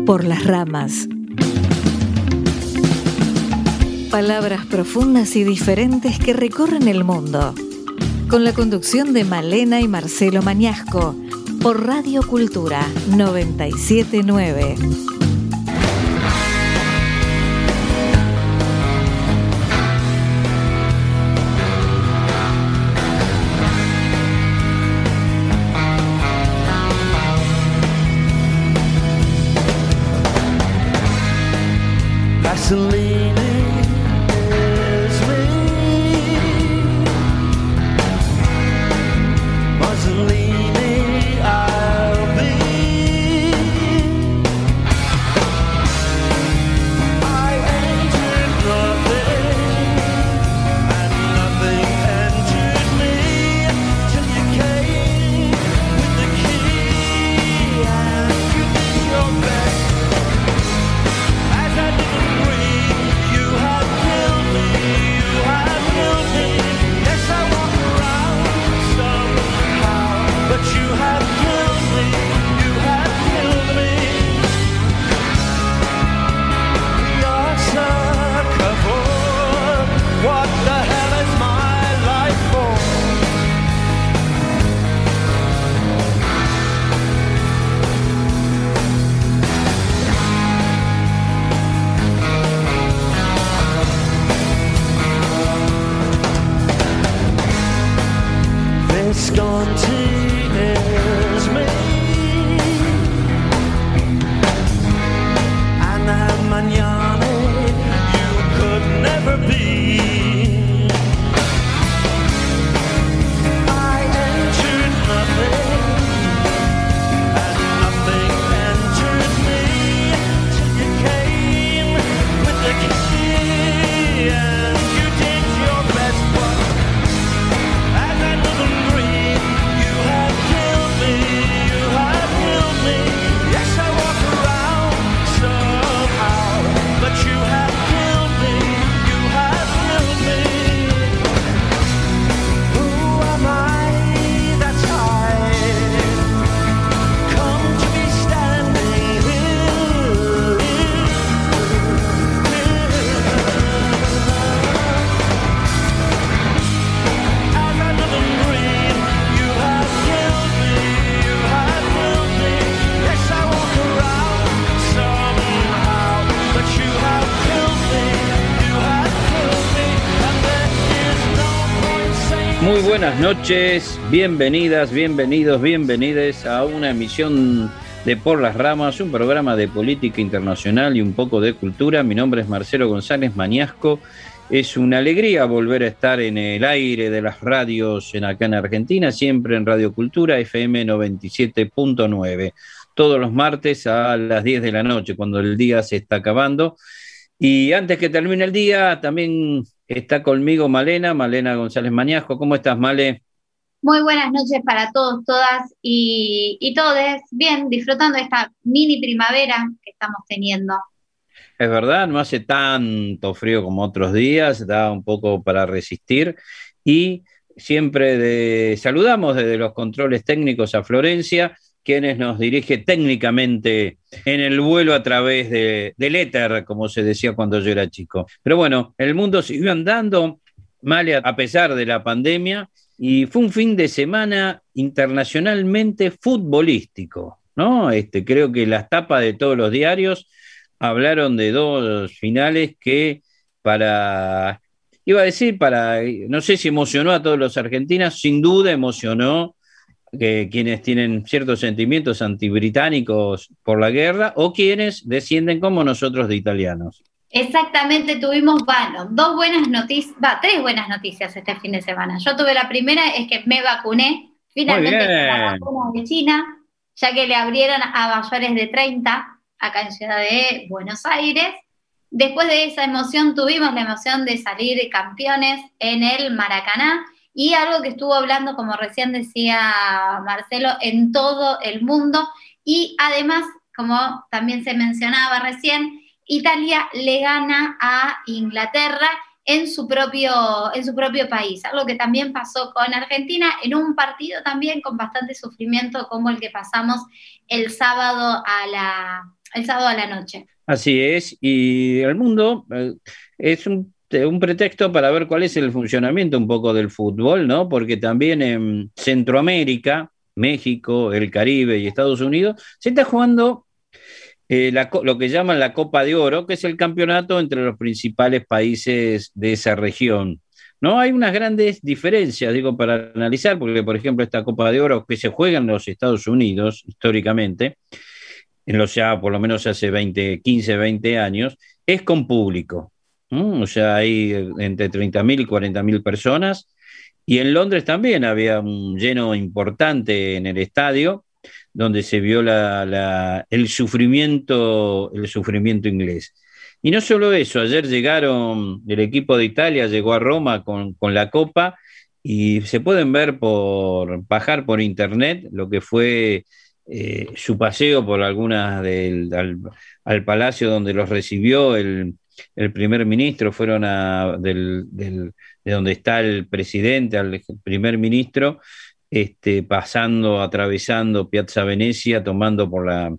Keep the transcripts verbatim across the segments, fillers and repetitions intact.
Por las ramas. Palabras profundas y diferentes que recorren el mundo. Con la conducción de Malena y Marcelo Mañasco. Por Radio Cultura noventa y siete punto nueve. Muy buenas noches, bienvenidas, bienvenidos, bienvenides a una emisión de Por las Ramas, un programa de política internacional y un poco de cultura. Mi nombre es Marcelo González Mañasco. Es una alegría volver a estar en el aire de las radios en acá en Argentina, siempre en Radio Cultura F M noventa y siete punto nueve, todos los martes a las diez de la noche, cuando el día se está acabando. Y antes que termine el día, también está conmigo Malena, Malena González Mañasco. ¿Cómo estás, Male? Muy buenas noches para todos, todas y, y todos. Bien, disfrutando de esta mini primavera que estamos teniendo. Es verdad, no hace tanto frío como otros días, da un poco para resistir. Y siempre de, saludamos desde los controles técnicos a Florencia, quienes nos dirige técnicamente en el vuelo a través de, del éter, como se decía cuando yo era chico. Pero bueno, el mundo siguió andando, Male, a pesar de la pandemia, y fue un fin de semana internacionalmente futbolístico, ¿no? Este, creo que las tapas de todos los diarios hablaron de dos finales que para, iba a decir, para, no sé si emocionó a todos los argentinos, sin duda emocionó que quienes tienen ciertos sentimientos antibritánicos por la guerra o quienes descienden como nosotros de italianos. Exactamente, tuvimos, bueno, dos buenas noticias, va, tres buenas noticias este fin de semana. Yo tuve la primera, es que me vacuné, finalmente con la vacuna de China, ya que le abrieron a mayores de treinta, acá en Ciudad de Buenos Aires. Después de esa emoción tuvimos la emoción de salir campeones en el Maracaná, y algo que estuvo hablando, como recién decía Marcelo, en todo el mundo, y además, como también se mencionaba recién, Italia le gana a Inglaterra en su propio, en su propio país, algo que también pasó con Argentina, en un partido también con bastante sufrimiento como el que pasamos el sábado a la, el sábado a la noche. Así es, y el mundo eh, es un, un pretexto para ver cuál es el funcionamiento un poco del fútbol, ¿no? Porque también en Centroamérica, México, el Caribe y Estados Unidos se está jugando eh, la, lo que llaman la Copa de Oro, que es el campeonato entre los principales países de esa región. No hay unas grandes diferencias, digo, para analizar, porque, por ejemplo, esta Copa de Oro que se juega en los Estados Unidos históricamente, en los ya por lo menos hace veinte, quince, veinte años, es con público. ¿Mm? O sea, hay entre treinta mil y cuarenta mil personas. Y en Londres también había un lleno importante en el estadio, donde se vio la, la, el sufrimiento, el sufrimiento inglés. Y no solo eso, ayer llegaron, el equipo de Italia llegó a Roma con, con la Copa y se pueden ver por, bajar por internet lo que fue eh, su paseo por algunas del, al, al palacio donde los recibió el, el primer ministro, fueron a, del, del, de donde está el presidente al primer ministro, este, pasando, atravesando Piazza Venezia, tomando por la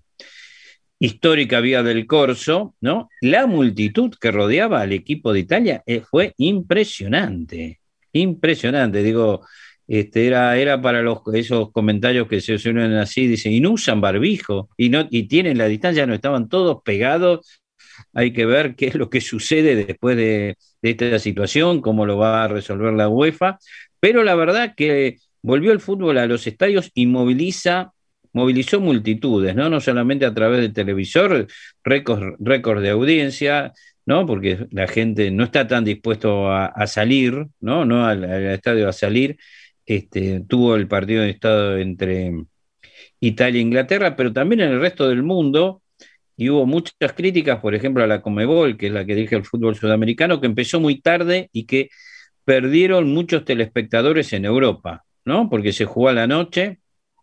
histórica vía del Corso, ¿no? La multitud que rodeaba al equipo de Italia eh, fue impresionante, impresionante, digo, este, era, era para los, esos comentarios que se unen así, dicen, y no usan barbijo, y, no, y tienen la distancia, no estaban todos pegados, hay que ver qué es lo que sucede después de, de esta situación, cómo lo va a resolver la UEFA, pero la verdad que volvió el fútbol a los estadios y moviliza movilizó multitudes, ¿no? No solamente a través del televisor, récords récord de audiencia, ¿no? Porque la gente no está tan dispuesto a, a salir, ¿no? No al, al estadio a salir. Este, tuvo el partido de estado entre Italia e Inglaterra, pero también en el resto del mundo, y hubo muchas críticas, por ejemplo, a la Conmebol, que es la que dirige el fútbol sudamericano, que empezó muy tarde y que perdieron muchos telespectadores en Europa, ¿no? Porque se jugó a la noche.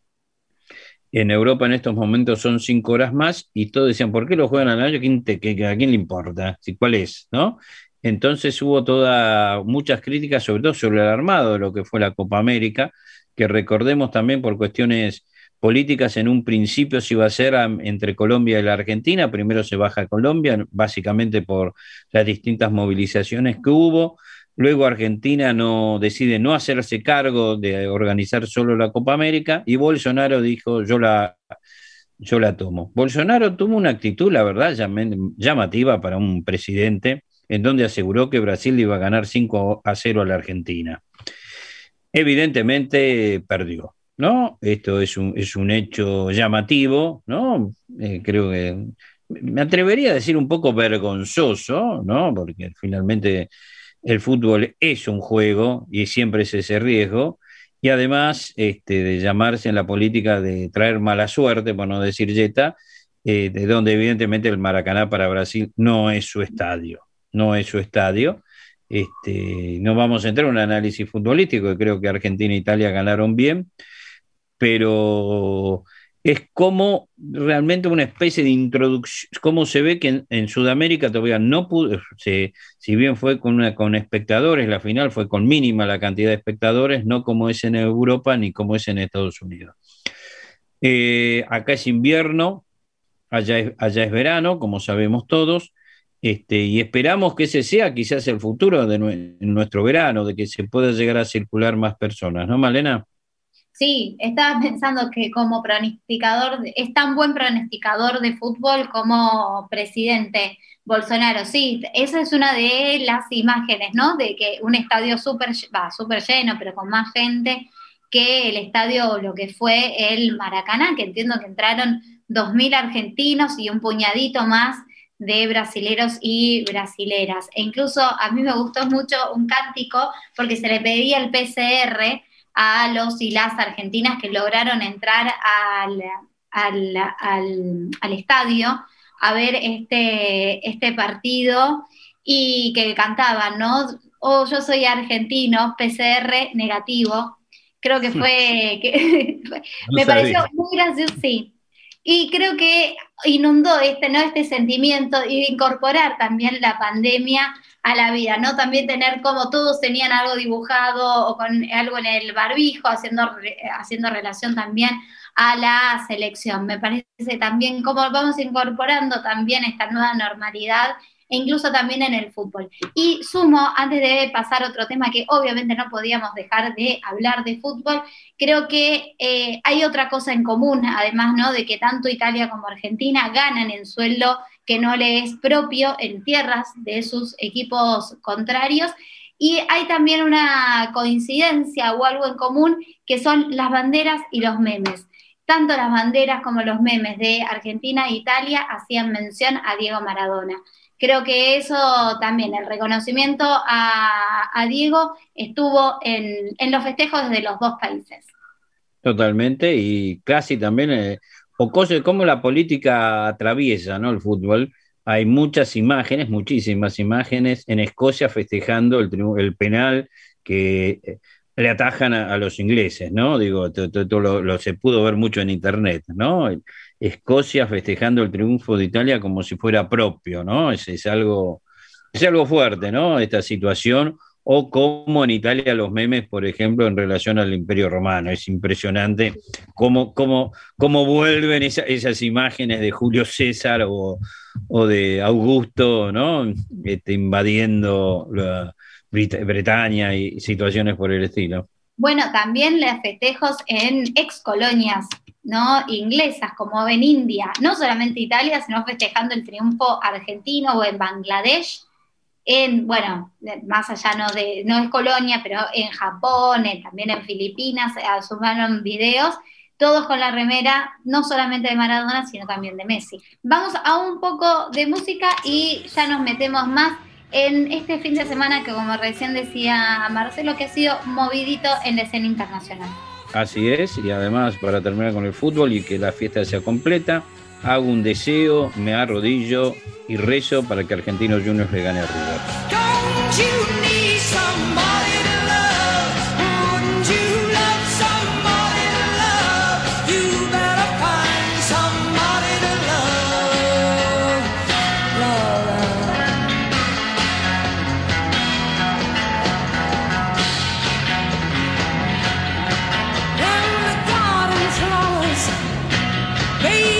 En Europa en estos momentos son cinco horas más y todos decían, ¿por qué lo juegan a la noche? ¿A quién, te, ¿A quién le importa? ¿Cuál es? ¿No? Entonces hubo toda, muchas críticas, sobre todo sobre el armado de lo que fue la Copa América, que recordemos también por cuestiones políticas, en un principio se iba a hacer a, entre Colombia y la Argentina, primero se baja a Colombia, básicamente por las distintas movilizaciones que hubo. Luego Argentina no, decide no hacerse cargo de organizar solo la Copa América y Bolsonaro dijo, yo la, yo la tomo. Bolsonaro tuvo una actitud, la verdad, llamativa para un presidente, en donde aseguró que Brasil iba a ganar cinco a cero a la Argentina. Evidentemente perdió, ¿no? Esto es un, es un hecho llamativo, ¿no? Eh, creo que me atrevería a decir un poco vergonzoso, ¿no? Porque finalmente el fútbol es un juego y siempre es ese riesgo, y además este, de llamarse en la política de traer mala suerte, por no decir yeta, eh, de donde evidentemente el Maracaná para Brasil no es su estadio, no es su estadio. Este, no vamos a entrar en un análisis futbolístico, que creo que Argentina e Italia ganaron bien, pero es como realmente una especie de introducción, como se ve que en, en Sudamérica todavía no pudo, se, si bien fue con, una, con espectadores, la final fue con mínima la cantidad de espectadores, no como es en Europa ni como es en Estados Unidos. Eh, acá es invierno, allá es, allá es verano, como sabemos todos, este, y esperamos que ese sea quizás el futuro de nue- nuestro verano, de que se pueda llegar a circular más personas, ¿no, Malena? Sí, estaba pensando que como pronosticador, es tan buen pronosticador de fútbol como presidente Bolsonaro. Sí, esa es una de las imágenes, ¿no? De que un estadio súper, va, súper lleno, pero con más gente que el estadio, lo que fue el Maracaná, que entiendo que entraron dos mil argentinos y un puñadito más de brasileros y brasileras. E incluso a mí me gustó mucho un cántico porque se le pedía el P C R a los y las argentinas que lograron entrar al, al, al, al estadio a ver este, este partido y que cantaban, ¿no? Oh, yo soy argentino, P C R negativo. Creo que fue, que, No me sabía. pareció muy gracioso, sí. Y creo que inundó este, ¿no? este sentimiento y de incorporar también la pandemia a la vida, ¿no? También tener como todos tenían algo dibujado o con algo en el barbijo, haciendo, haciendo relación también a la selección. Me parece también cómo vamos incorporando también esta nueva normalidad e incluso también en el fútbol. Y sumo, antes de pasar a otro tema que obviamente no podíamos dejar de hablar de fútbol, creo que eh, hay otra cosa en común, además, ¿no?, de que tanto Italia como Argentina ganan en sueldo que no le es propio en tierras de sus equipos contrarios, y hay también una coincidencia o algo en común que son las banderas y los memes. Tanto las banderas como los memes de Argentina e Italia hacían mención a Diego Maradona. Creo que eso también, el reconocimiento a, a Diego estuvo en, en los festejos desde los dos países. Totalmente, y casi también, eh, o cosas como la política atraviesa, ¿no?, el fútbol. Hay muchas imágenes, muchísimas imágenes en Escocia festejando el, el penal que eh, le atajan a, a los ingleses, ¿no? Digo, todo lo, lo se pudo ver mucho en internet, ¿no? Escocia festejando el triunfo de Italia como si fuera propio, ¿no? Es, es algo, es algo fuerte, ¿no?, esta situación. O como en Italia los memes, por ejemplo, en relación al Imperio Romano. Es impresionante cómo, cómo, cómo vuelven esa, esas imágenes de Julio César o, o de Augusto, ¿no?, este, invadiendo la Brit- Bretaña y situaciones por el estilo. Bueno, también los festejos en ex colonias, ¿no?, inglesas, como en India, no solamente Italia, sino festejando el triunfo argentino, o en Bangladesh, en, bueno, más allá no de, no es colonia, pero en Japón, en, también en Filipinas, sumaron videos, todos con la remera, no solamente de Maradona, sino también de Messi. Vamos a un poco de música y ya nos metemos más en este fin de semana que, como recién decía Marcelo, que ha sido movidito en la escena internacional. Así es, y además, para terminar con el fútbol y que la fiesta sea completa, hago un deseo, me arrodillo y rezo para que Argentinos Juniors le gane a River. Don't you need somebody to love? Wouldn't you love somebody to love? You better find somebody to love. Love. And the garden flowers, baby,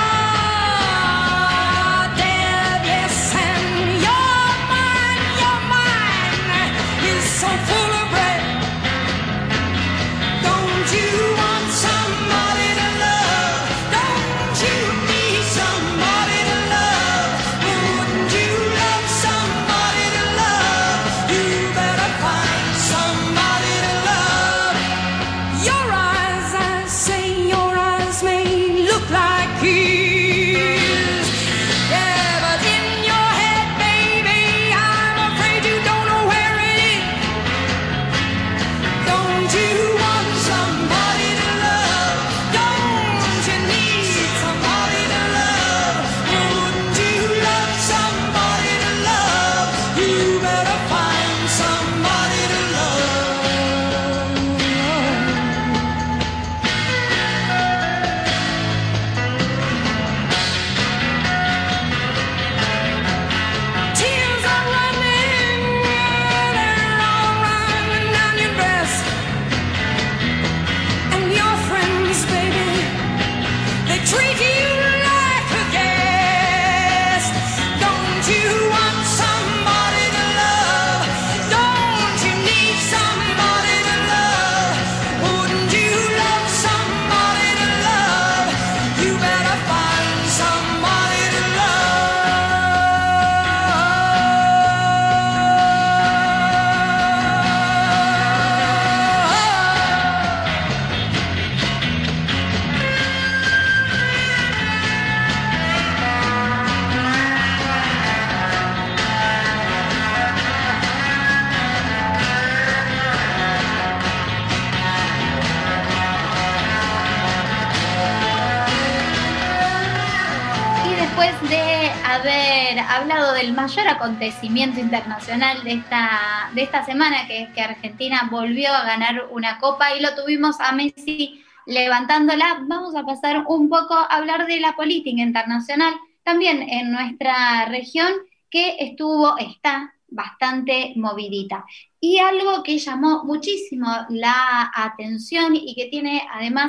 haber hablado del mayor acontecimiento internacional de esta, de esta semana, que es que Argentina volvió a ganar una copa y lo tuvimos a Messi levantándola, vamos a pasar un poco a hablar de la política internacional, también en nuestra región, que estuvo, está bastante movidita. Y algo que llamó muchísimo la atención y que tiene además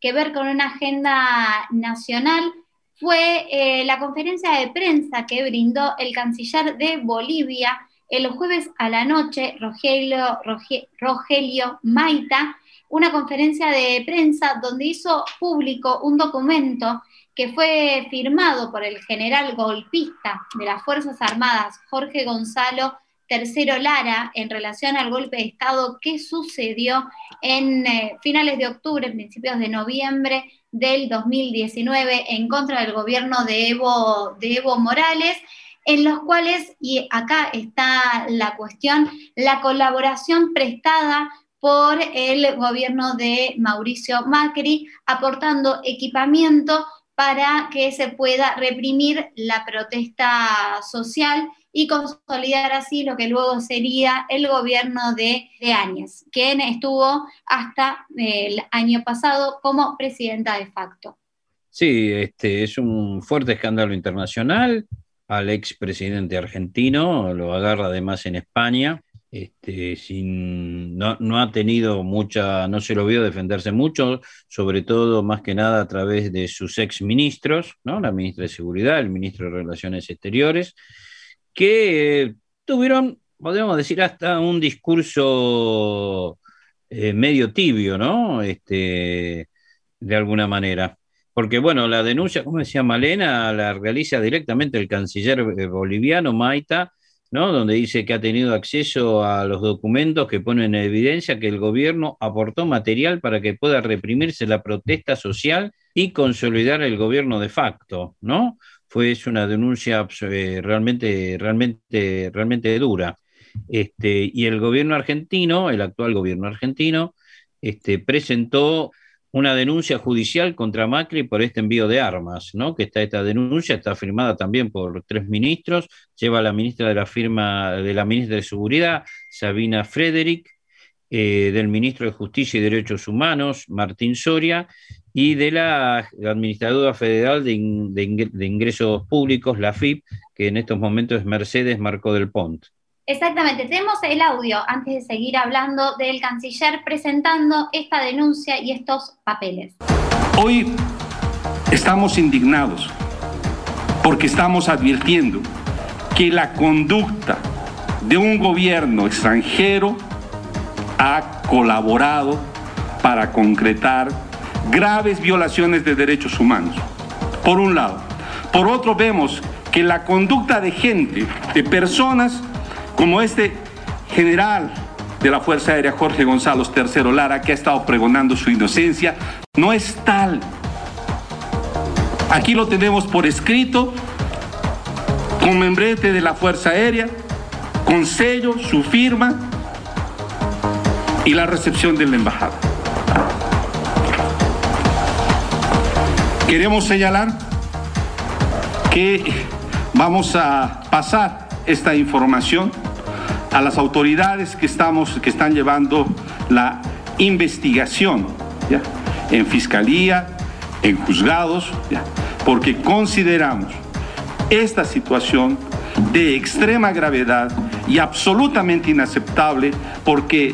que ver con una agenda nacional fue eh, la conferencia de prensa que brindó el canciller de Bolivia el jueves a la noche, Rogelio, Roge, Rogelio Mayta, una conferencia de prensa donde hizo público un documento que fue firmado por el general golpista de las Fuerzas Armadas, Jorge Gonzalo Tercero Lara, en relación al golpe de Estado que sucedió en eh, finales de octubre, principios de noviembre del dos mil diecinueve, en contra del gobierno de Evo, de Evo Morales, en los cuales, y acá está la cuestión, la colaboración prestada por el gobierno de Mauricio Macri, aportando equipamiento para que se pueda reprimir la protesta social y consolidar así lo que luego sería el gobierno de, de Áñez, quien estuvo hasta el año pasado como presidenta de facto. Sí, este es un fuerte escándalo internacional. Al expresidente argentino lo agarra además en España. Este, sin, no, no ha tenido mucha, no se lo vio defenderse mucho, sobre todo más que nada a través de sus ex ministros, ¿no? La ministra de Seguridad, el ministro de Relaciones Exteriores, que eh, tuvieron, podríamos decir, hasta un discurso eh, medio tibio, ¿no? Este, de alguna manera. Porque, bueno, la denuncia, como decía Malena, la realiza directamente el canciller boliviano, Mayta, ¿no? Donde dice que ha tenido acceso a los documentos que ponen en evidencia que el gobierno aportó material para que pueda reprimirse la protesta social y consolidar el gobierno de facto, ¿no? Fue es una denuncia eh, realmente, realmente, realmente dura. Este, y el gobierno argentino, el actual gobierno argentino, este, presentó una denuncia judicial contra Macri por este envío de armas, ¿no? Que está esta denuncia, está firmada también por tres ministros, lleva a la ministra de la firma de la ministra de Seguridad, Sabina Frederick, eh, del ministro de Justicia y Derechos Humanos, Martín Soria, y de la Administradora Federal de, in, de, ing, de Ingresos Públicos, la F I P, que en estos momentos es Mercedes Marcó del Pont. Exactamente, tenemos el audio antes de seguir hablando del canciller presentando esta denuncia y estos papeles. Hoy estamos indignados porque estamos advirtiendo que la conducta de un gobierno extranjero ha colaborado para concretar graves violaciones de derechos humanos, por un lado. Por otro, vemos que la conducta de gente, de personas como este general de la Fuerza Aérea, Jorge Gonzalo Tercero Lara, que ha estado pregonando su inocencia, no es tal. Aquí lo tenemos por escrito, con membrete de la Fuerza Aérea, con sello, su firma y la recepción de la embajada. Queremos señalar que vamos a pasar esta información a las autoridades que, estamos, que están llevando la investigación, ¿ya? En fiscalía, en juzgados, ¿ya? Porque consideramos esta situación de extrema gravedad y absolutamente inaceptable, porque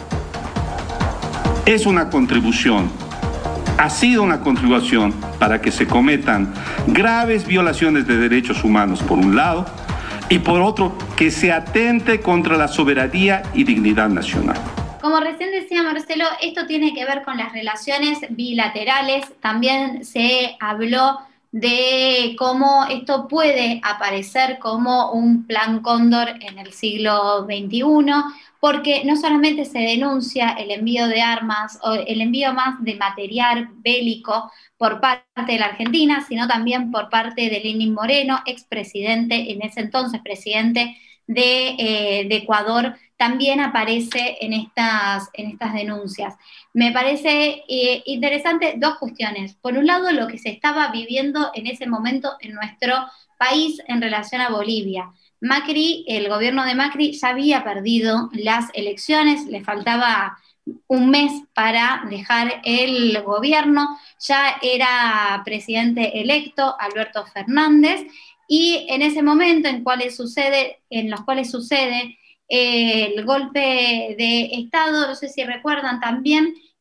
es una contribución, ha sido una contribución para que se cometan graves violaciones de derechos humanos por un lado, y por otro, que se atente contra la soberanía y dignidad nacional. Como recién decía Marcelo, esto tiene que ver con las relaciones bilaterales. También se habló de cómo esto puede aparecer como un plan Cóndor en el siglo veintiuno, porque no solamente se denuncia el envío de armas o el envío más de material bélico por parte de la Argentina, sino también por parte de Lenín Moreno, expresidente, en ese entonces presidente de, eh, de Ecuador, también aparece en estas, en estas denuncias. Me parece eh, interesante dos cuestiones. Por un lado, lo que se estaba viviendo en ese momento en nuestro país en relación a Bolivia. Macri, el gobierno de Macri ya había perdido las elecciones, le faltaba un mes para dejar el gobierno, ya era presidente electo Alberto Fernández, y en ese momento en, cuales sucede, en los cuales sucede eh, el golpe de Estado, no sé si recuerdan también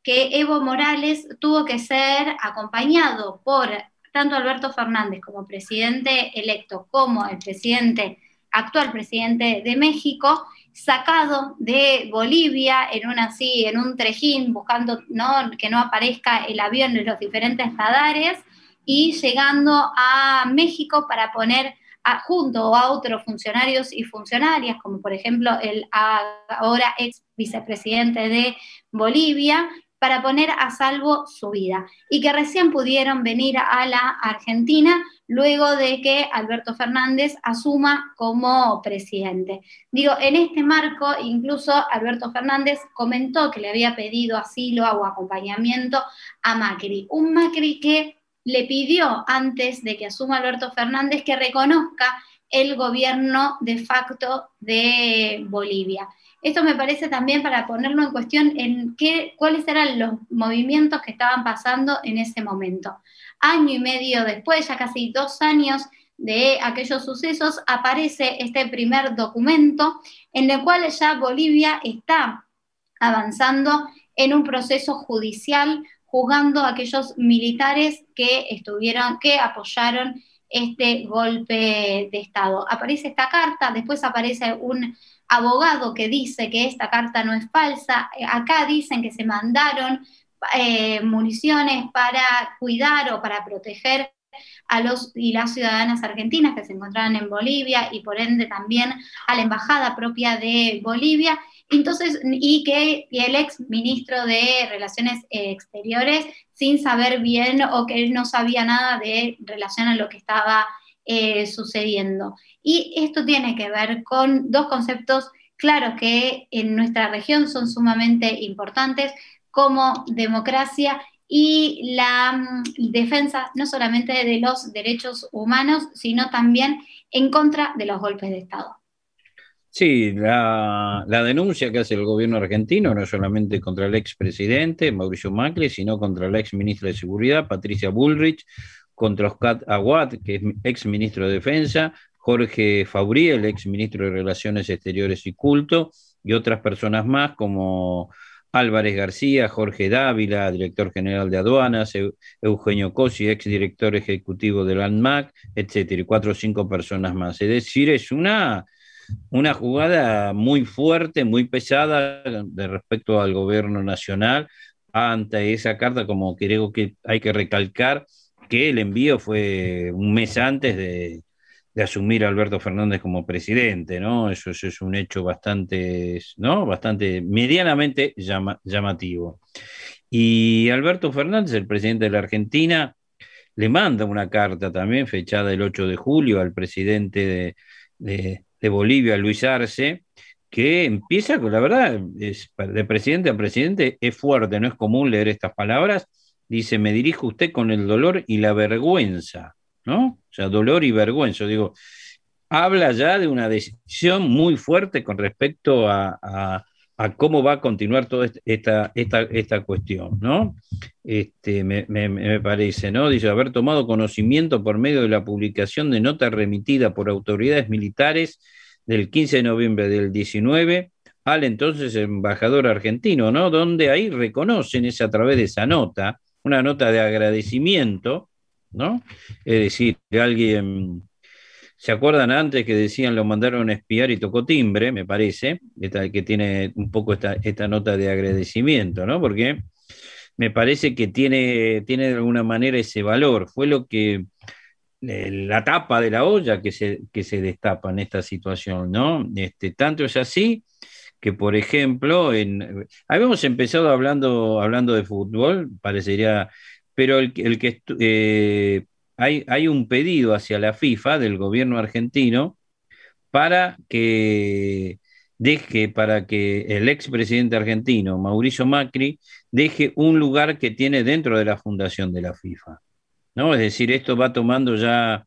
que Evo Morales tuvo que ser acompañado por tanto Alberto Fernández como presidente electo, como el presidente, actual presidente de México, sacado de Bolivia en un así, en un trejín, buscando ¿no? que no aparezca el avión en los diferentes radares, y llegando a México para poner a, junto a otros funcionarios y funcionarias, como por ejemplo el ahora ex vicepresidente de Bolivia, para poner a salvo su vida, y que recién pudieron venir a la Argentina luego de que Alberto Fernández asuma como presidente. Digo, en este marco, incluso Alberto Fernández comentó que le había pedido asilo o acompañamiento a Macri, un Macri que le pidió antes de que asuma Alberto Fernández que reconozca el gobierno de facto de Bolivia. Esto me parece también para ponerlo en cuestión en qué, cuáles eran los movimientos que estaban pasando en ese momento. Año y medio después, ya casi dos años de aquellos sucesos, aparece este primer documento en el cual ya Bolivia está avanzando en un proceso judicial, juzgando a aquellos militares que estuvieron, que apoyaron este golpe de Estado. Aparece esta carta, después aparece un abogado que dice que esta carta no es falsa. Acá dicen que se mandaron eh, municiones para cuidar o para proteger a los y las ciudadanas argentinas que se encontraban en Bolivia, y por ende también a la embajada propia de Bolivia. Entonces, y que y el ex ministro de Relaciones Exteriores, sin saber bien o que no sabía nada de relación a lo que estaba eh, sucediendo. Y esto tiene que ver con dos conceptos claros que en nuestra región son sumamente importantes, como democracia y la um, defensa no solamente de los derechos humanos, sino también en contra de los golpes de Estado. Sí, la, la denuncia que hace el gobierno argentino no solamente contra el expresidente Mauricio Macri, sino contra la ex ministra de Seguridad, Patricia Bullrich, contra Oscar Aguad, que es ex ministro de Defensa, Jorge Faurí, el ex ministro de Relaciones Exteriores y Culto, y otras personas más como Álvarez García, Jorge Dávila, director general de Aduanas, Eugenio Cosi, ex director ejecutivo del ANMAC, etcétera, y cuatro o cinco personas más. Es decir, es una... una jugada muy fuerte, muy pesada de respecto al gobierno nacional ante esa carta, como creo que hay que recalcar que el envío fue un mes antes de, de asumir a Alberto Fernández como presidente, ¿no? Eso, eso es un hecho bastante, ¿no? Bastante medianamente llama, llamativo. Y Alberto Fernández, el presidente de la Argentina, le manda una carta también fechada el ocho de julio al presidente de, de de Bolivia, Luis Arce, que empieza con, la verdad, es, de presidente a presidente es fuerte, no es común leer estas palabras. Dice: me dirijo a usted con el dolor y la vergüenza, ¿no? O sea, dolor y vergüenza. Digo, habla ya de una decisión muy fuerte con respecto a, a, a cómo va a continuar toda esta, esta, esta cuestión, ¿no? Este, me, me, me parece, ¿no? Dice: haber tomado conocimiento por medio de la publicación de nota remitida por autoridades militares del quince de noviembre del diecinueve al entonces embajador argentino, ¿no? Donde ahí reconocen, es a través de esa nota, una nota de agradecimiento, ¿no? Es decir, alguien... ¿Se acuerdan antes que decían lo mandaron a espiar y tocó timbre? Me parece, esta, que tiene un poco esta, esta nota de agradecimiento, ¿no? Porque me parece que tiene, tiene de alguna manera ese valor. Fue lo que, eh, la tapa de la olla que se, que se destapa en esta situación, ¿no? Este, tanto es así que, por ejemplo, en, habíamos empezado hablando, hablando de fútbol, parecería, pero el, el que... Eh, Hay, hay un pedido hacia la FIFA del gobierno argentino para que deje, para que el expresidente argentino, Mauricio Macri, deje un lugar que tiene dentro de la fundación de la FIFA, ¿no? Es decir, esto va tomando ya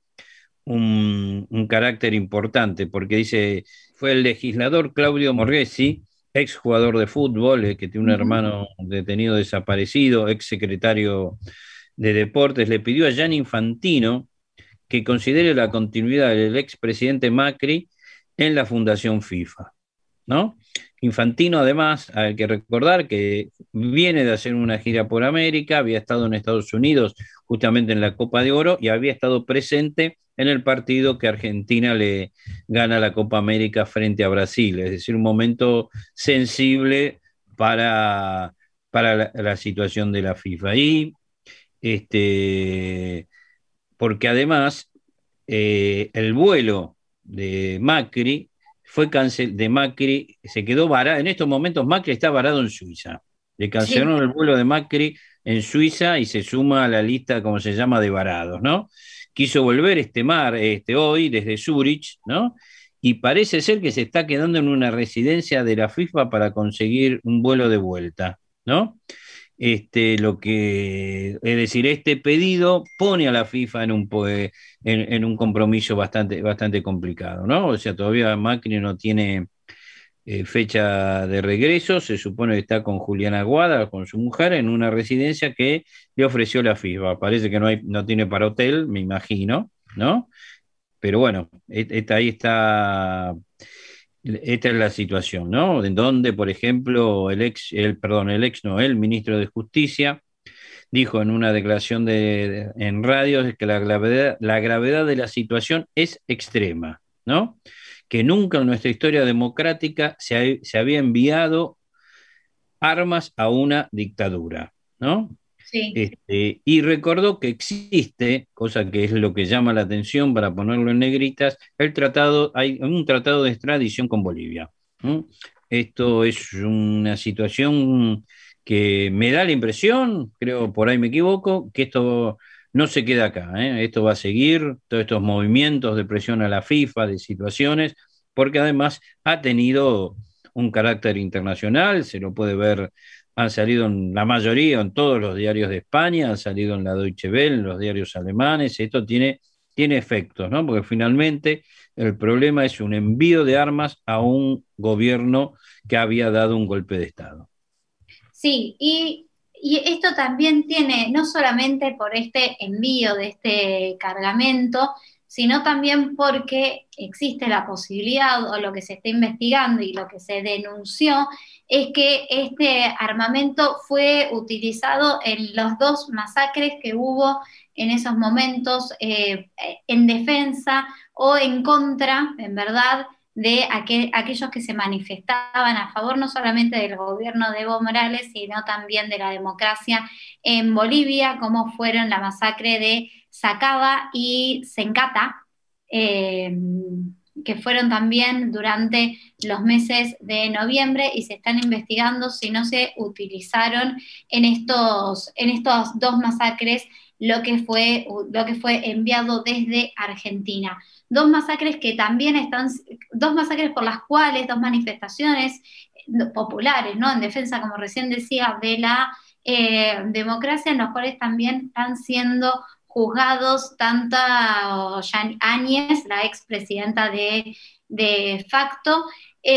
un, un carácter importante, porque dice, fue el legislador Claudio Morgesi, ex jugador de fútbol, eh, que tiene un uh-huh. hermano detenido desaparecido, ex secretario de Deportes, le pidió a Gianni Infantino que considere la continuidad del expresidente Macri en la Fundación FIFA, ¿no? Infantino, además, hay que recordar que viene de hacer una gira por América, había estado en Estados Unidos justamente en la Copa de Oro y había estado presente en el partido que Argentina le gana la Copa América frente a Brasil, es decir, un momento sensible para, para la, la situación de la FIFA. Y este, porque además eh, el vuelo de Macri fue cancel de Macri, se quedó varado, en estos momentos Macri está varado en Suiza, le cancelaron sí. el vuelo de Macri en Suiza y se suma a la lista, como se llama, de varados, ¿no? Quiso volver este mar, este hoy, desde Zúrich, ¿no? Y parece ser que se está quedando en una residencia de la FIFA para conseguir un vuelo de vuelta, ¿no? Este, lo que, es decir, este pedido pone a la FIFA en un, en, en un compromiso bastante, bastante complicado, ¿no? O sea, todavía Macri no tiene eh, fecha de regreso, se supone que está con Juliana Aguada, con su mujer, en una residencia que le ofreció la FIFA. Parece que no, hay, no tiene para hotel, me imagino, ¿no? Pero bueno, esta, ahí está... Esta es la situación, ¿no? En donde, por ejemplo, el ex, el, perdón, el ex no, el ministro de Justicia dijo en una declaración de, de, en radio que la gravedad, la gravedad de la situación es extrema, ¿no? Que nunca en nuestra historia democrática se, ha, se había enviado armas a una dictadura, ¿no? Sí. Este, y recordó que existe, cosa que es lo que llama la atención para ponerlo en negritas, el tratado, hay un tratado de extradición con Bolivia. ¿Mm? Esto es una situación que me da la impresión, creo por ahí me equivoco, que esto no se queda acá, ¿eh? Esto va a seguir, todos estos movimientos de presión a la FIFA, de situaciones, porque además ha tenido un carácter internacional, se lo puede ver. Han salido en la mayoría, en todos los diarios de España, han salido en la Deutsche Welle, en los diarios alemanes. Esto tiene, tiene efectos, ¿no? Porque finalmente el problema es un envío de armas a un gobierno que había dado un golpe de Estado. Sí, y, y esto también tiene, no solamente por este envío de este cargamento, sino también porque existe la posibilidad, o lo que se está investigando y lo que se denunció, es que este armamento fue utilizado en los dos masacres que hubo en esos momentos eh, en defensa o en contra, en verdad, de aquel, aquellos que se manifestaban a favor no solamente del gobierno de Evo Morales, sino también de la democracia en Bolivia, como fueron la masacre de Sacaba y Sencata, eh, que fueron también durante los meses de noviembre y se están investigando si no se utilizaron en estos, en estos dos masacres lo que fue, lo que fue enviado desde Argentina. Dos masacres que también están, dos masacres por las cuales, dos manifestaciones populares, ¿no? En defensa, como recién decía, de la eh, democracia, en los cuales también están siendo juzgados tanto Jeanine Áñez, la expresidenta de, de facto,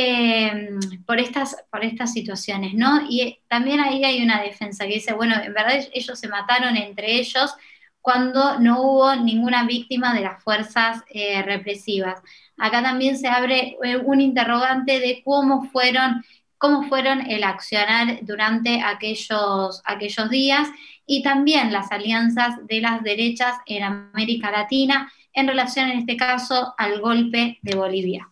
eh, por, estas, por estas situaciones, ¿no? Y también ahí hay una defensa que dice, bueno, en verdad ellos se mataron entre ellos cuando no hubo ninguna víctima de las fuerzas eh, represivas. Acá también se abre eh, un interrogante de cómo fueron, cómo fueron el accionar durante aquellos, aquellos días, y también las alianzas de las derechas en América Latina en relación, en este caso, al golpe de Bolivia.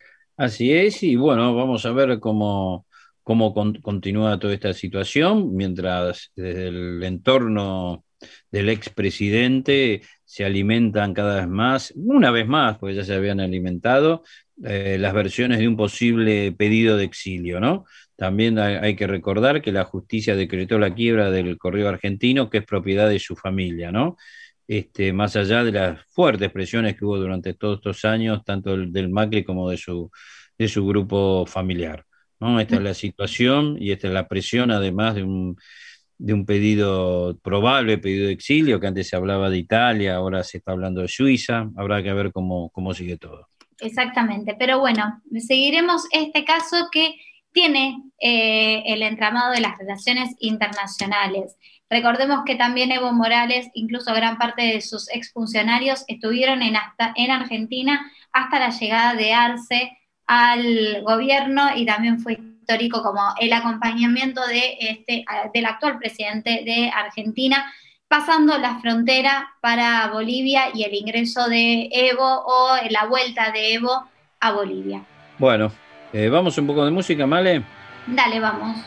Así es, y bueno, vamos a ver cómo, cómo con, continúa toda esta situación, mientras desde el entorno del expresidente se alimentan cada vez más, una vez más, porque ya se habían alimentado, eh, las versiones de un posible pedido de exilio, ¿no? También hay, hay que recordar que la justicia decretó la quiebra del Correo Argentino, que es propiedad de su familia, ¿no? Este, más allá de las fuertes presiones que hubo durante todos estos años, tanto del, del Macri como de su, de su grupo familiar, ¿no? Esta es la situación y esta es la presión, además de un, de un pedido, probable pedido de exilio, que antes se hablaba de Italia, ahora se está hablando de Suiza. Habrá que ver cómo, cómo sigue todo. Exactamente, pero bueno, seguiremos este caso que tiene eh, el entramado de las relaciones internacionales. Recordemos que también Evo Morales, incluso gran parte de sus exfuncionarios, estuvieron en, hasta, en Argentina hasta la llegada de Arce al gobierno, y también fue histórico como el acompañamiento de este, del actual presidente de Argentina, pasando la frontera para Bolivia y el ingreso de Evo o la vuelta de Evo a Bolivia. Bueno, eh, vamos un poco de música, ¿vale? Dale, vamos.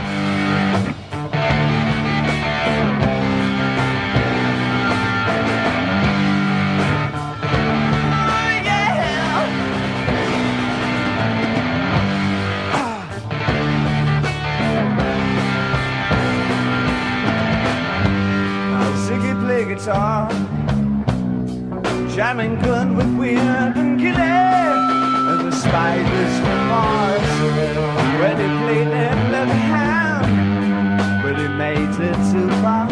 Guitar, jamming good with weird and gilly, and the spiders from Mars. When he played that left hand, but he made it too far.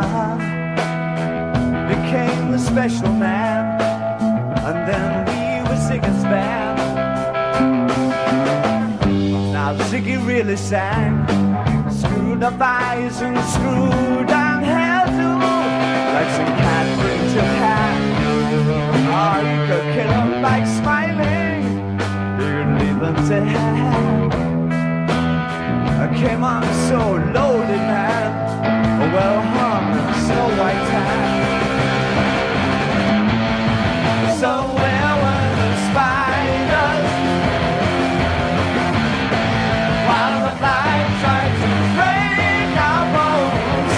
Became the special man, and then we were Ziggy's band. Now Ziggy really sang, screwed up eyes and screwed down hairdo. Like some cat brings a cat, or you could kill him like smiling, you could leave him to hell. I came on so loaded, man, well hung in snow white tan. So where were the spiders, while the flies tried to break our bones?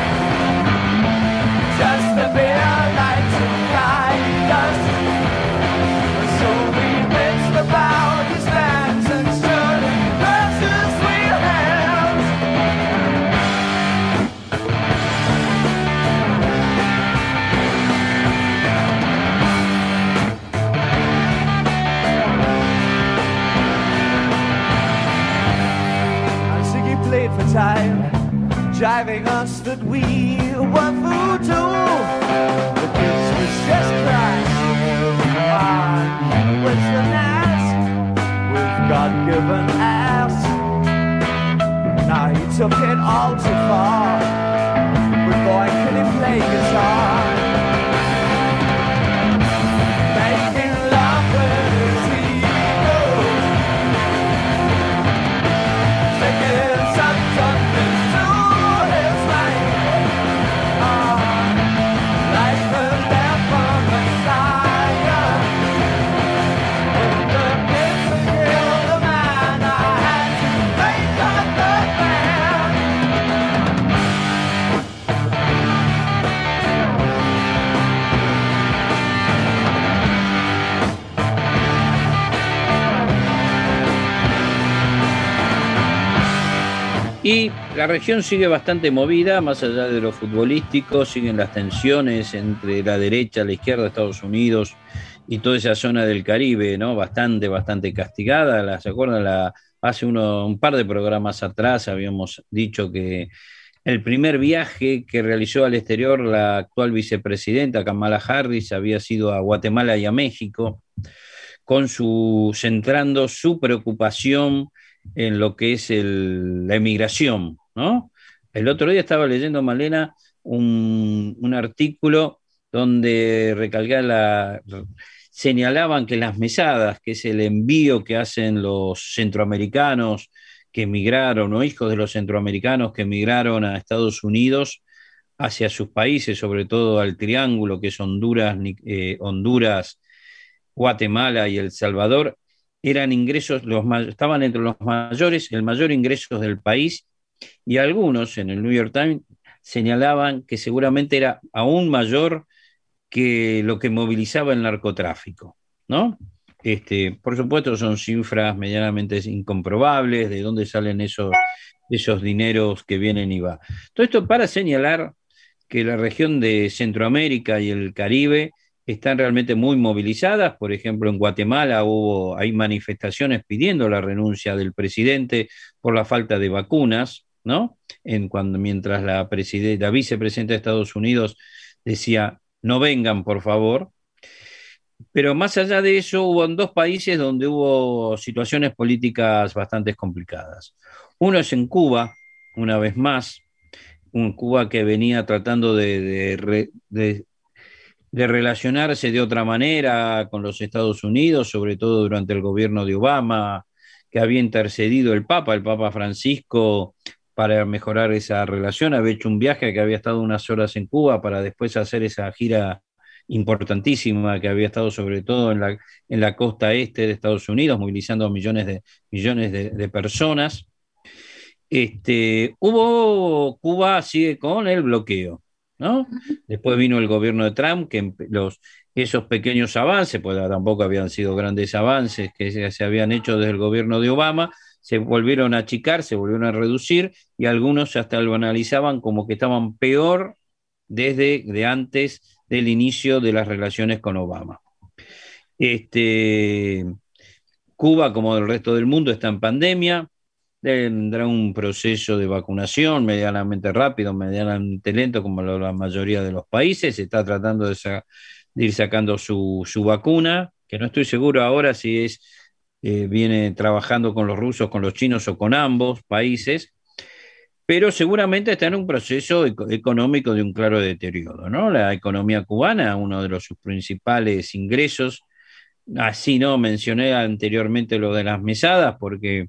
Just to be a light to guide us. So we mixed about his hands and stood precious sweet hands. And Ziggy played for time, driving us that we were voodoo. The kids was just crash, and was the nest with God-given ass. Now he took it all too far, but boy could he play guitar. Making love with his ego, taking something to his life. Like the leper Messiah, in the midst to kill the man, I had to make up the band. Y la región sigue bastante movida, más allá de lo futbolístico, siguen las tensiones entre la derecha, la izquierda de Estados Unidos y toda esa zona del Caribe, ¿no? Bastante, bastante castigada. La, ¿se acuerdan? La, hace uno, un par de programas atrás habíamos dicho que el primer viaje que realizó al exterior la actual vicepresidenta Kamala Harris había sido a Guatemala y a México, con su, centrando su preocupación en lo que es el, la emigración, ¿no? El otro día estaba leyendo, Malena, un, un artículo donde recalcaba la, señalaban que las mesadas, que es el envío que hacen los centroamericanos que emigraron, o hijos de los centroamericanos que emigraron a Estados Unidos hacia sus países, sobre todo al triángulo que es Honduras, eh, Honduras, Guatemala y El Salvador, eran ingresos, los, estaban entre los mayores, el mayor ingreso del país, y algunos en el New York Times señalaban que seguramente era aún mayor que lo que movilizaba el narcotráfico, ¿no? Este, por supuesto son cifras medianamente incomprobables, de dónde salen esos, esos dineros que vienen y van. Todo esto para señalar que la región de Centroamérica y el Caribe están realmente muy movilizadas. Por ejemplo, en Guatemala hubo, hay manifestaciones pidiendo la renuncia del presidente por la falta de vacunas, ¿no? En cuando, mientras la, la vicepresidenta de Estados Unidos decía, no vengan, por favor. Pero más allá de eso, hubo en dos países donde hubo situaciones políticas bastante complicadas. Uno es en Cuba, una vez más, un Cuba que venía tratando de, de, de de relacionarse de otra manera con los Estados Unidos, sobre todo durante el gobierno de Obama, que había intercedido el Papa, el Papa Francisco, para mejorar esa relación. Había hecho un viaje que había estado unas horas en Cuba para después hacer esa gira importantísima que había estado sobre todo en la, en la costa este de Estados Unidos, movilizando millones de, millones de, de personas. Este, hubo, Cuba sigue con el bloqueo, ¿no? Después vino el gobierno de Trump, que los, esos pequeños avances, pues tampoco habían sido grandes avances que se, se habían hecho desde el gobierno de Obama, se volvieron a achicar, se volvieron a reducir, y algunos hasta lo analizaban como que estaban peor desde de antes del inicio de las relaciones con Obama. Este, Cuba, como el resto del mundo, está en pandemia, tendrá un proceso de vacunación medianamente rápido, medianamente lento, como la mayoría de los países. Se está tratando de, sa- de ir sacando su, su vacuna, que no estoy seguro ahora si es, eh, viene trabajando con los rusos, con los chinos o con ambos países, pero seguramente está en un proceso eco- económico de un claro deterioro, ¿no? La economía cubana, uno de los sus principales ingresos, así no mencioné anteriormente lo de las mesadas, porque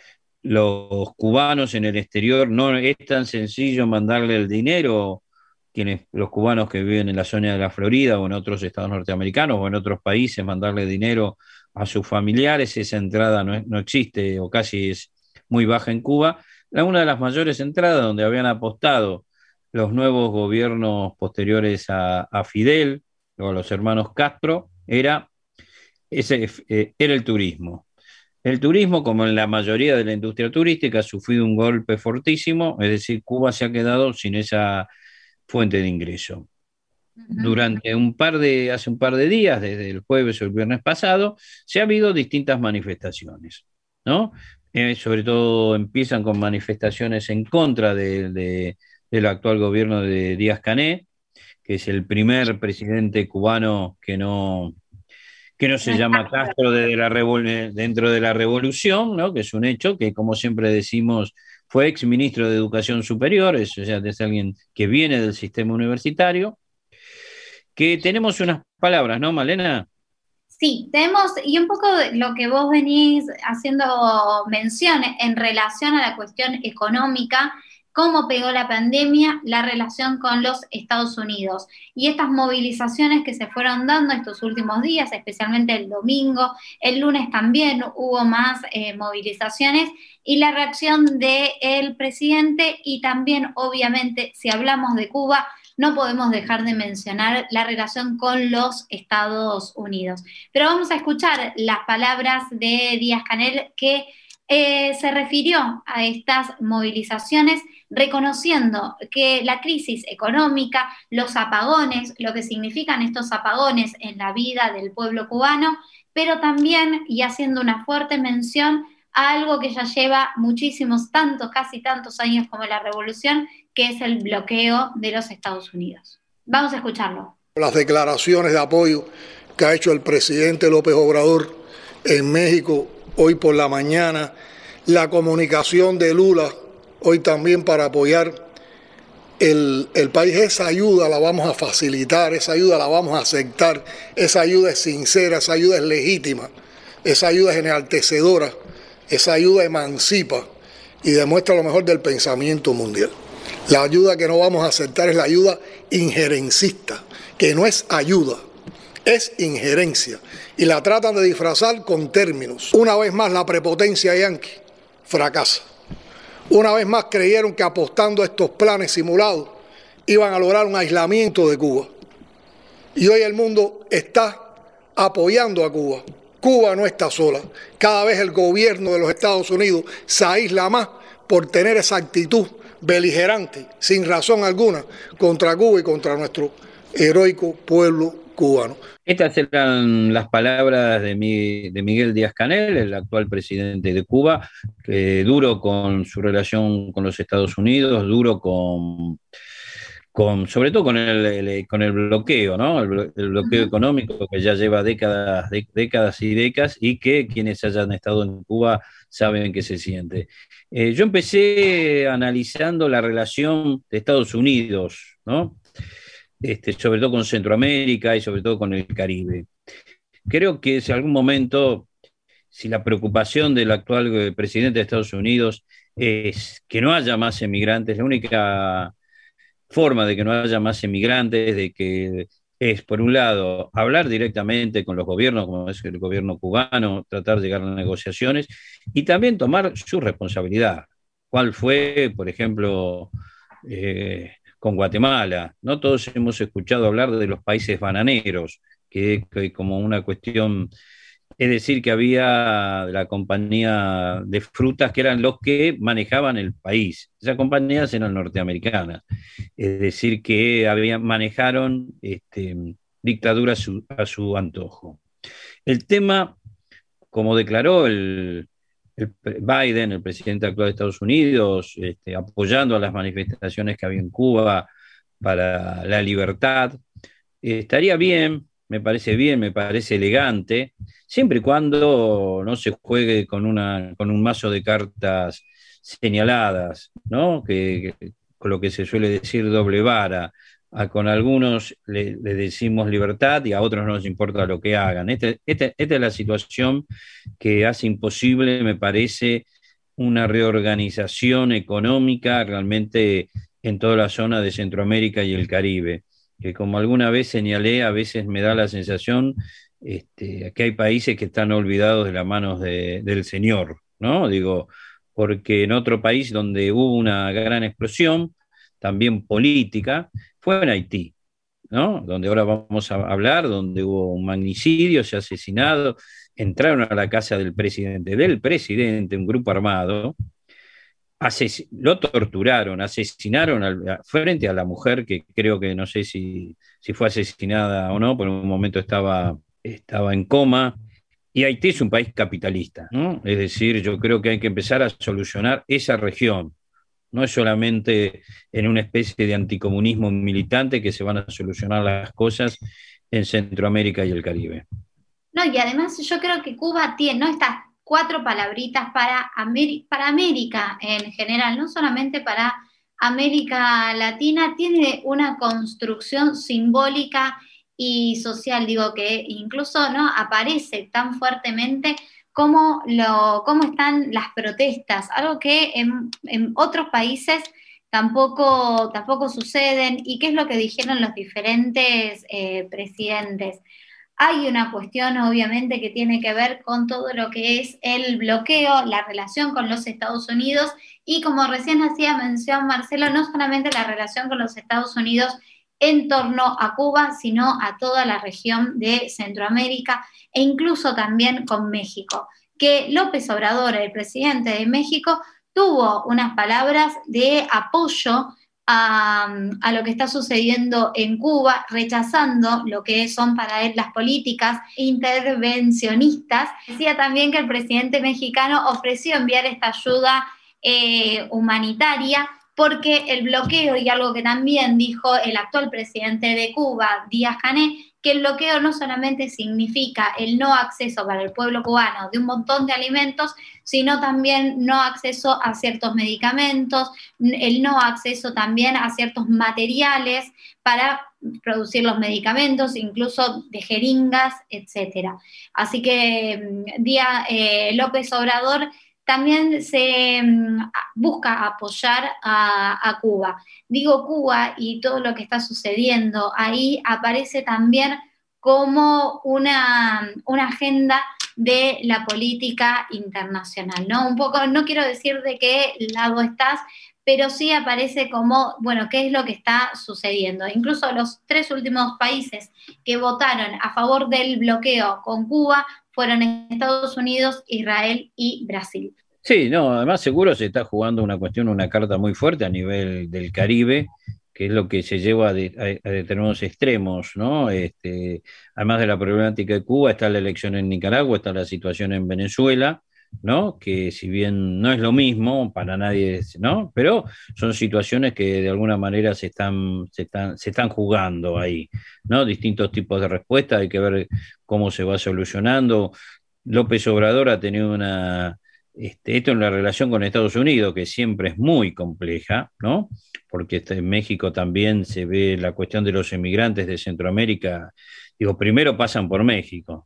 los cubanos en el exterior no es tan sencillo mandarle el dinero, quienes, los cubanos que viven en la zona de la Florida o en otros estados norteamericanos o en otros países, mandarle dinero a sus familiares. Esa entrada no, es- no existe o casi es muy baja en Cuba. La, una de las mayores entradas donde habían apostado los nuevos gobiernos posteriores a, a Fidel o a los hermanos Castro era, ese, eh, era el turismo. El turismo, como en la mayoría de la industria turística, ha sufrido un golpe fortísimo, es decir, Cuba se ha quedado sin esa fuente de ingreso. Durante un par de, hace un par de días, desde el jueves o el viernes pasado, se ha habido distintas manifestaciones, ¿no? Eh, sobre todo empiezan con manifestaciones en contra de, de- del actual gobierno de Díaz-Canel, que es el primer presidente cubano que no, que no se llama Castro de la revol- dentro de la revolución, ¿no? Que es un hecho que, como siempre decimos, fue ex ministro de Educación Superior, es, o sea, es alguien que viene del sistema universitario, que tenemos unas palabras, ¿no, Malena? Sí, tenemos, y un poco de lo que vos venís haciendo mención en relación a la cuestión económica, cómo pegó la pandemia, la relación con los Estados Unidos y estas movilizaciones que se fueron dando estos últimos días, especialmente el domingo, el lunes también hubo más eh, movilizaciones, y la reacción del presidente, y también, obviamente, si hablamos de Cuba, no podemos dejar de mencionar la relación con los Estados Unidos. Pero vamos a escuchar las palabras de Díaz-Canel, que eh, se refirió a estas movilizaciones, reconociendo que la crisis económica, los apagones, lo que significan estos apagones en la vida del pueblo cubano, pero también, y haciendo una fuerte mención a algo que ya lleva muchísimos, tantos, casi tantos años como la revolución, que es el bloqueo de los Estados Unidos. Vamos a escucharlo. Las declaraciones de apoyo que ha hecho el presidente López Obrador en México hoy por la mañana, la comunicación de Lula hoy también para apoyar el, el país, esa ayuda la vamos a facilitar, esa ayuda la vamos a aceptar, esa ayuda es sincera, esa ayuda es legítima, esa ayuda es enaltecedora, esa ayuda emancipa y demuestra lo mejor del pensamiento mundial. La ayuda que no vamos a aceptar es la ayuda injerencista, que no es ayuda, es injerencia. Y la tratan de disfrazar con términos. Una vez más la prepotencia yanqui fracasa. Una vez más creyeron que apostando a estos planes simulados iban a lograr un aislamiento de Cuba. Y hoy el mundo está apoyando a Cuba. Cuba no está sola. Cada vez el gobierno de los Estados Unidos se aísla más por tener esa actitud beligerante, sin razón alguna, contra Cuba y contra nuestro heroico pueblo cubano. Estas eran las palabras de, mi, de Miguel Díaz-Canel, el actual presidente de Cuba, que duro con su relación con los Estados Unidos, duro con, con sobre todo con el, el, con el bloqueo, ¿no? El, el bloqueo económico que ya lleva décadas, de, décadas y décadas, y que quienes hayan estado en Cuba saben que se siente. Eh, yo empecé analizando la relación de Estados Unidos, ¿no? Este, sobre todo con Centroamérica y sobre todo con el Caribe. Creo que en algún momento si la preocupación del actual presidente de Estados Unidos es que no haya más emigrantes, la única forma de que no haya más emigrantes, de que es, por un lado, hablar directamente con los gobiernos, como es el gobierno cubano, tratar de llegar a negociaciones, y también tomar su responsabilidad. ¿Cuál fue, por ejemplo, eh, con Guatemala? No todos hemos escuchado hablar de los países bananeros, que, que como una cuestión, es decir, que había la compañía de frutas que eran los que manejaban el país. Esas compañías eran norteamericanas. Es decir, que había, manejaron este, dictadura a su, a su antojo. El tema, como declaró el, el Biden, el presidente actual de Estados Unidos, este, apoyando a las manifestaciones que había en Cuba para la libertad, eh, estaría bien, me parece bien, me parece elegante, siempre y cuando no se juegue con, una, con un mazo de cartas señaladas, ¿no? Que, que con lo que se suele decir doble vara. A, con algunos le, le decimos libertad y a otros no nos importa lo que hagan. Este, este, esta es la situación que hace imposible, me parece, una reorganización económica realmente en toda la zona de Centroamérica y el Caribe, que como alguna vez señalé, a veces me da la sensación este, que hay países que están olvidados de las manos de, del Señor, ¿no? Digo, porque en otro país donde hubo una gran explosión, también política, fue en Haití, ¿no? Donde ahora vamos a hablar, donde hubo un magnicidio, se ha asesinado, entraron a la casa del presidente, del presidente, un grupo armado, ases lo torturaron, asesinaron al, frente a la mujer, que creo que no sé si, si fue asesinada o no, por un momento estaba, estaba en coma. Y Haití es un país capitalista, ¿no? Es decir, yo creo que hay que empezar a solucionar esa región. No es solamente en una especie de anticomunismo militante que se van a solucionar las cosas en Centroamérica y el Caribe. No, y además yo creo que Cuba tiene, ¿no?, estas cuatro palabritas para, Ameri- para América en general, no solamente para América Latina, tiene una construcción simbólica y social, digo, que incluso, ¿no?, aparece tan fuertemente como, lo, cómo están las protestas, algo que en, en otros países tampoco, tampoco suceden, y qué es lo que dijeron los diferentes eh, presidentes. Hay una cuestión, obviamente, que tiene que ver con todo lo que es el bloqueo, la relación con los Estados Unidos, y como recién hacía mención Marcelo, no solamente la relación con los Estados Unidos en torno a Cuba, sino a toda la región de Centroamérica e incluso también con México, que López Obrador, el presidente de México, tuvo unas palabras de apoyo a, a lo que está sucediendo en Cuba, rechazando lo que son para él las políticas intervencionistas. Decía también que el presidente mexicano ofreció enviar esta ayuda eh, humanitaria, porque el bloqueo, y algo que también dijo el actual presidente de Cuba, Díaz-Canel, que el bloqueo no solamente significa el no acceso para el pueblo cubano de un montón de alimentos, sino también no acceso a ciertos medicamentos, el no acceso también a ciertos materiales para producir los medicamentos, incluso de jeringas, etcétera. Así que Díaz, eh, López Obrador también se busca apoyar a, a Cuba. Digo Cuba y todo lo que está sucediendo ahí aparece también como una, una agenda de la política internacional, ¿no? Un poco, no quiero decir de qué lado estás, pero sí aparece como, bueno, qué es lo que está sucediendo. Incluso los tres últimos países que votaron a favor del bloqueo con Cuba fueron Estados Unidos, Israel y Brasil. Sí, no, además seguro se está jugando una cuestión, una carta muy fuerte a nivel del Caribe, que es lo que se lleva a, de, a, a determinados extremos, ¿no? Este, además de la problemática de Cuba, está la elección en Nicaragua, está la situación en Venezuela, ¿no? Que si bien no es lo mismo para nadie, ¿no? Pero son situaciones que de alguna manera se están, se están, se están jugando ahí, ¿no? Distintos tipos de respuestas, hay que ver cómo se va solucionando. López Obrador ha tenido una... Este, esto en la relación con Estados Unidos, que siempre es muy compleja, ¿no? Porque este, en México también se ve la cuestión de los emigrantes de Centroamérica. Digo, primero pasan por México,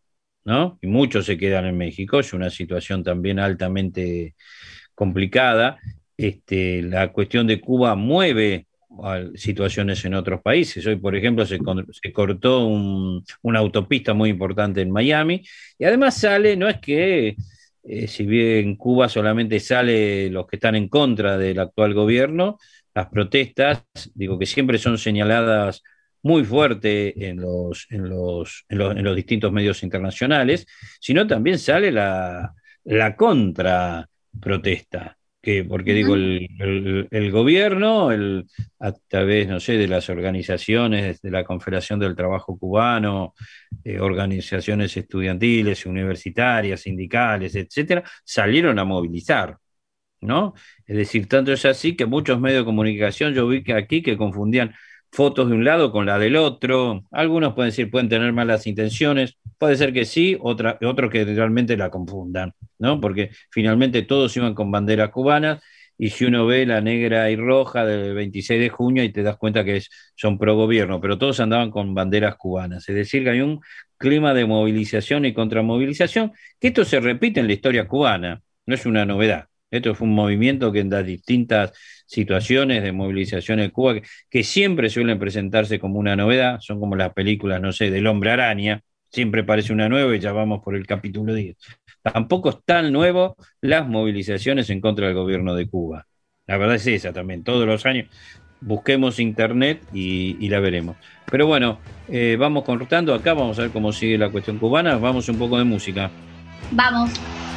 ¿no? Y muchos se quedan en México, es una situación también altamente complicada. Este, la cuestión de Cuba mueve a situaciones en otros países. Hoy, por ejemplo, se, con, se cortó un, una autopista muy importante en Miami, y además sale, no es que, eh, si bien Cuba solamente sale los que están en contra del actual gobierno, las protestas, digo que siempre son señaladas muy fuerte en los, en los, en los, en los distintos medios internacionales, sino también sale la, la contraprotesta, que, porque uh-huh. digo, el, el, el gobierno, el, a través, no sé, de las organizaciones, de la Confederación del Trabajo Cubano, eh, organizaciones estudiantiles, universitarias, sindicales, etcétera, salieron a movilizar, ¿no? Es decir, tanto es así que muchos medios de comunicación, yo vi que aquí que confundían fotos de un lado con la del otro. Algunos pueden decir, pueden tener malas intenciones, puede ser que sí, otra, otros que realmente la confundan, ¿no? Porque finalmente todos iban con banderas cubanas, y si uno ve la negra y roja del veintiséis de junio y te das cuenta que es, son pro gobierno, pero todos andaban con banderas cubanas. Es decir, que hay un clima de movilización y contramovilización, que esto se repite en la historia cubana, no es una novedad. Esto fue un movimiento que en las distintas situaciones de movilización en Cuba, que, que siempre suelen presentarse como una novedad, son como las películas, no sé, del Hombre Araña, siempre parece una nueva y ya vamos por el capítulo diez. Tampoco es tan nuevo las movilizaciones en contra del gobierno de Cuba. La verdad es esa también, todos los años busquemos internet y, y la veremos. Pero bueno, eh, vamos cortando acá, vamos a ver cómo sigue la cuestión cubana, vamos un poco de música. Vamos.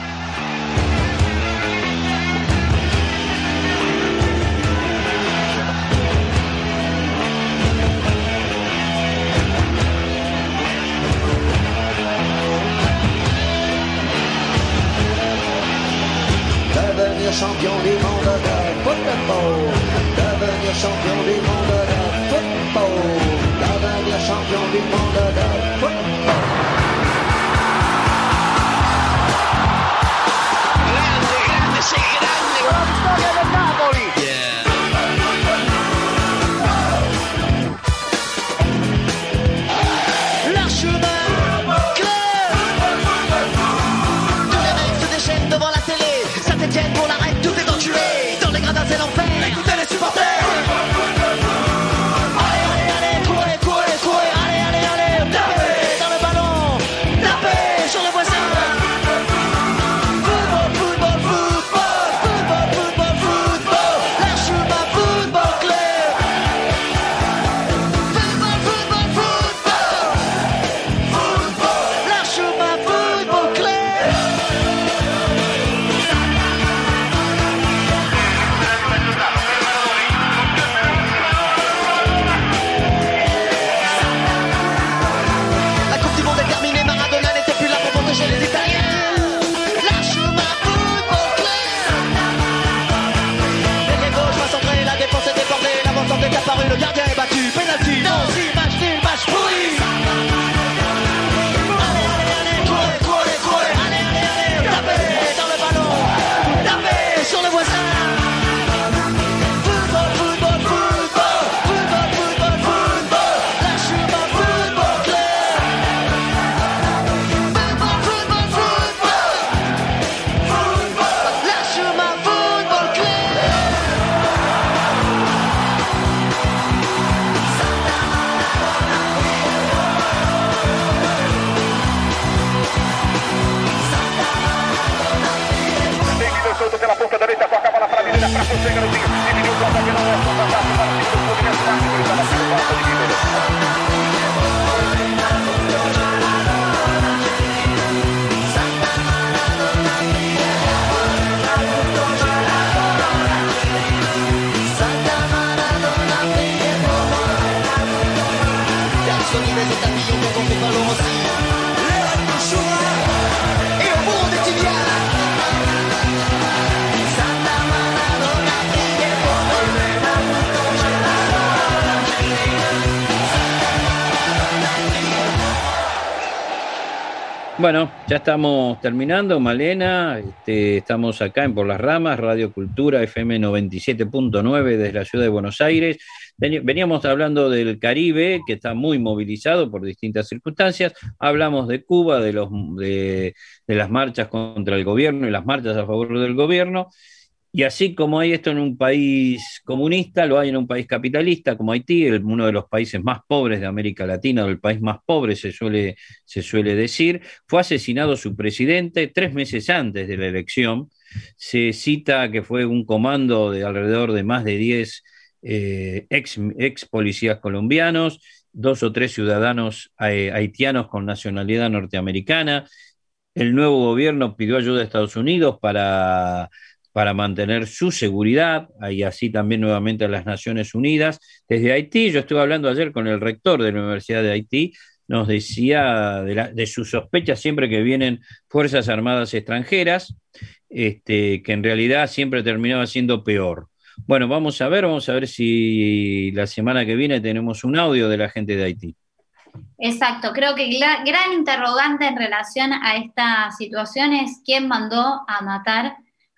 Champion du monde de football, devenir champion du monde de football, devenir champion du monde de football. Grande, grande, sei grande. La storia del Napoli. Yeah. L'archevêque, tous les mecs se déchaînent devant la télé. Saint-Etienne pour la reine, tout est enculé. Dans les gradins c'est l'enfer. Écoutez les supporters. Bueno, ya estamos terminando, Malena. Este, estamos acá en Por las Ramas, Radio Cultura, F M noventa y siete punto nueve desde la ciudad de Buenos Aires. Veníamos hablando del Caribe, que está muy movilizado por distintas circunstancias. Hablamos de Cuba, de, los, de, de las marchas contra el gobierno y las marchas a favor del gobierno. Y así como hay esto en un país comunista, lo hay en un país capitalista como Haití, el, uno de los países más pobres de América Latina, o el país más pobre se suele, se suele decir. Fue asesinado su presidente tres meses antes de la elección. Se cita que fue un comando de alrededor de más de diez eh, ex, ex policías colombianos, dos o tres ciudadanos eh, haitianos con nacionalidad norteamericana. El nuevo gobierno pidió ayuda a Estados Unidos para... para mantener su seguridad, y así también nuevamente a las Naciones Unidas. Desde Haití, yo estuve hablando ayer con el rector de la Universidad de Haití, nos decía de, la, de sus sospechas siempre que vienen Fuerzas Armadas extranjeras, este, que en realidad siempre terminaba siendo peor. Bueno, vamos a ver, vamos a ver si la semana que viene tenemos un audio de la gente de Haití. Exacto, creo que la gran interrogante en relación a esta situación es quién mandó a matar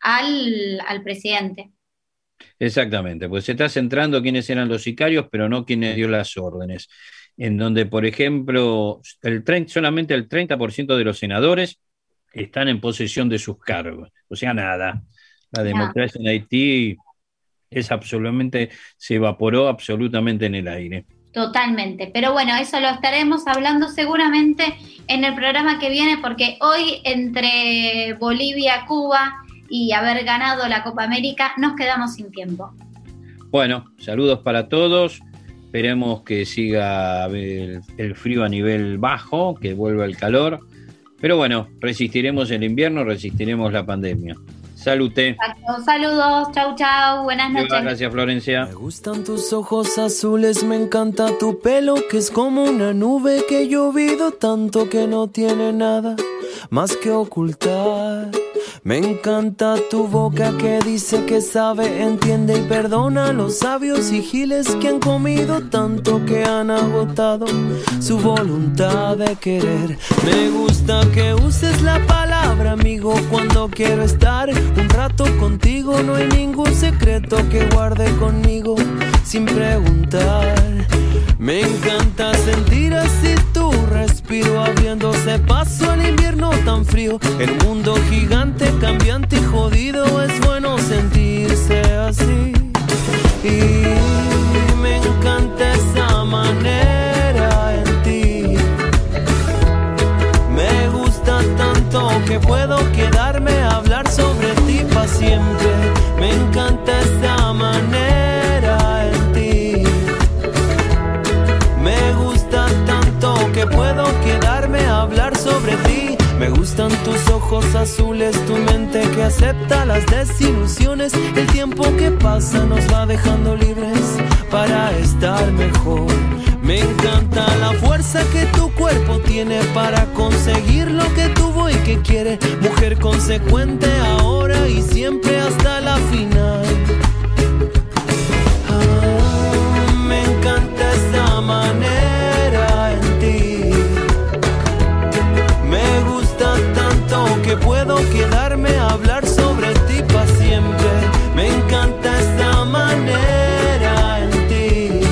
Al, al presidente. Exactamente, pues se está centrando quiénes eran los sicarios, pero no quiénes dio las órdenes. En donde, por ejemplo, el treinta, solamente el treinta por ciento de los senadores están en posesión de sus cargos. O sea, nada. La democracia en Haití es absolutamente, se evaporó absolutamente en el aire. Totalmente, pero bueno, eso lo estaremos hablando seguramente en el programa que viene, porque hoy entre Bolivia, Cuba y haber ganado la Copa América, nos quedamos sin tiempo. Bueno, saludos para todos. Esperemos que siga el, el frío a nivel bajo, que vuelva el calor. Pero bueno, resistiremos el invierno, resistiremos la pandemia. Salute. Exacto. Saludos, chau, chau, buenas noches. Gracias, Florencia. Me gustan tus ojos azules, me encanta tu pelo, que es como una nube que he llovido tanto que no tiene nada más que ocultar. Me encanta tu boca que dice que sabe, entiende y perdona a los sabios y giles que han comido tanto que han agotado su voluntad de querer. Me gusta que uses la palabra amigo cuando quiero estar un rato contigo. No hay ningún secreto que guarde conmigo sin preguntar. Me encanta sentir así tu respiro, abriéndose paso al invierno tan frío. El mundo gigante, cambiante y jodido, es bueno sentirse así. Y me encanta esa manera en ti. Me gusta tanto que puedo quedarme a hablar sobre ti para siempre. Me encanta esa manera en ti. Me gusta tanto que puedo quedarme a hablar sobre ti. Me gustan tus ojos azules, tu mente que acepta las desilusiones. El tiempo que pasa nos va dejando libres para estar mejor. Me encanta la fuerza que tu cuerpo tiene para conseguir lo que tuvo y que quiere. Mujer consecuente ahora y siempre hasta la final. Ah, me encanta esa manera en ti. Me gusta tanto que puedo quedarme a hablar sobre ti para siempre. Me encanta esa manera en ti.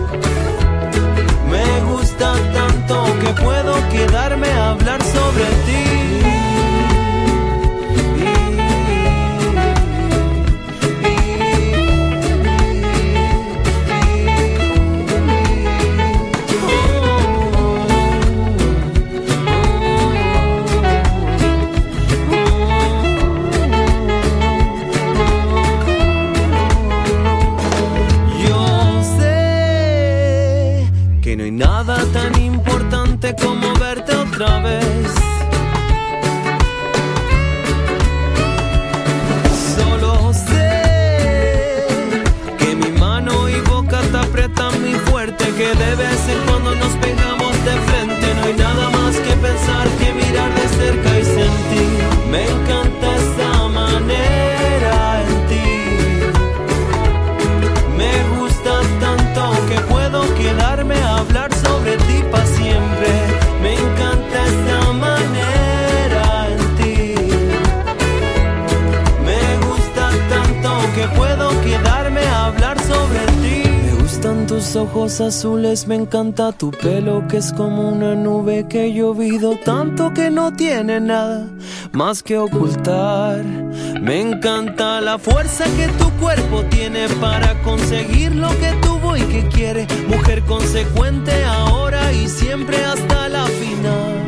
Me gusta tanto que puedo quedarme a hablar sobre ti. Y, y, y, tus ojos azules, me encanta tu pelo que es como una nube que he llovido tanto que no tiene nada más que ocultar. Me encanta la fuerza que tu cuerpo tiene para conseguir lo que tuvo y que quiere. Mujer consecuente ahora y siempre hasta la final.